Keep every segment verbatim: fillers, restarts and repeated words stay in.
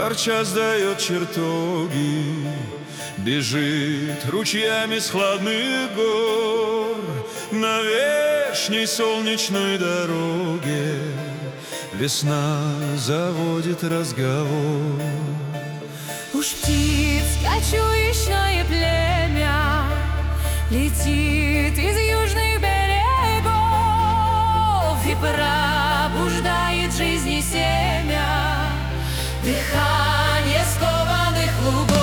ворча сдает чертоги, бежит ручьями с хладных гор на вешней солнечной дороге. Весна заводит разговор. Уж птиц кочующее племя летит из южных берегов и пробуждает жизни семя, дыхание скованных лугов.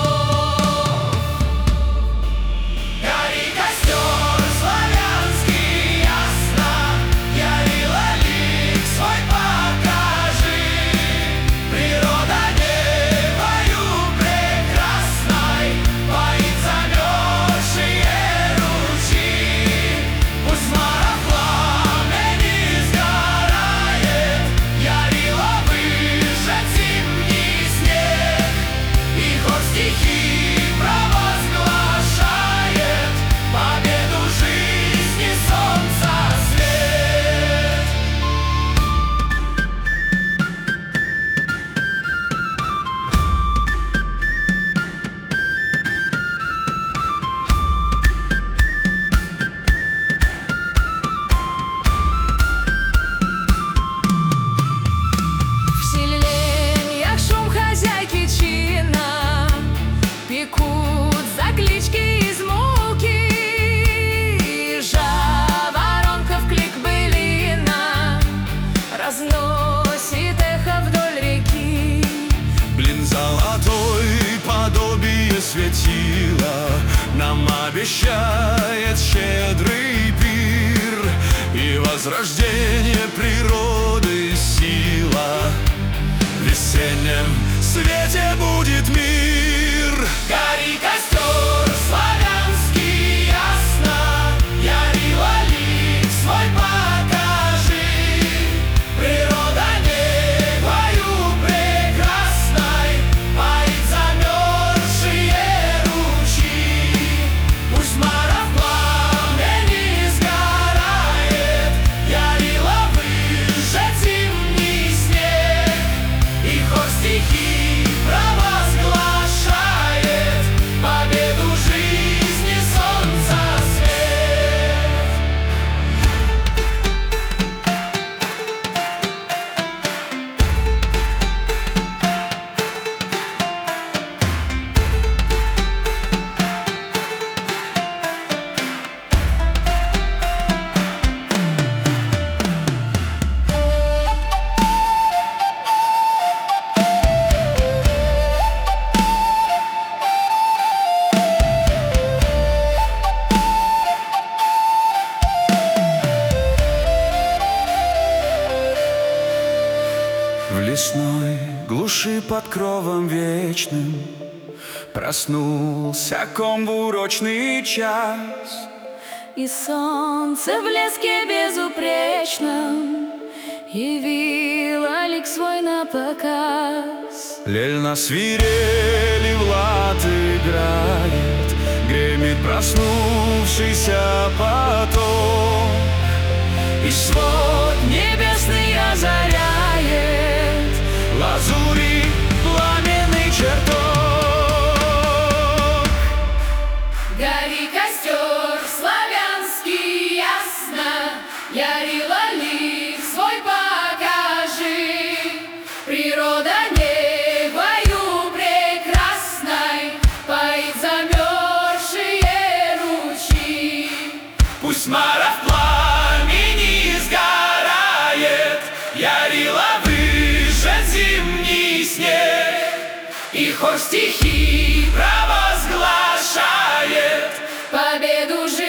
Гори костер славянский ясно, ярила лик свой покажи. Природа небою прекрасной поит замерзшие ручьи. Пусть мара пламени сгорает, ярила выжжет зимний снег, и хор стихий провозглашает победу жизни солнца свет. В селениях шум хозяйки чина, пекут заклички из муки. Жаворонков клик былина разносит эхо вдоль реки. Блин золотой подобие светила нам обещает щедрый пир и возрождение природы сила. В весеннем свете будет мир. Гори костер славянский ясно, ярила лик свой покажи. Природа небою прекрасной поит замерзшие ручьи. Пусть мара в пламени сгорает, ярила выжжет зимний снег, и хор стихий провозглашает победу жизни солнца свет. В лесной глуши под кровом вечным проснулся ком в урочный час. И солнце в леске безупречном явило лик свой на показ. Лель на свирели в лад играет, гремит проснувшийся поток, И свод небесный озаряет лазури пламенный чертог. Гори костер славянский ясно, ярила лик свой покажи. Природа небою прекрасной поит замерзшие ручьи. Пусть мара в пламени сгорает, ярила выжжет зимний снег, и хор стихий провозглашает Победу жизни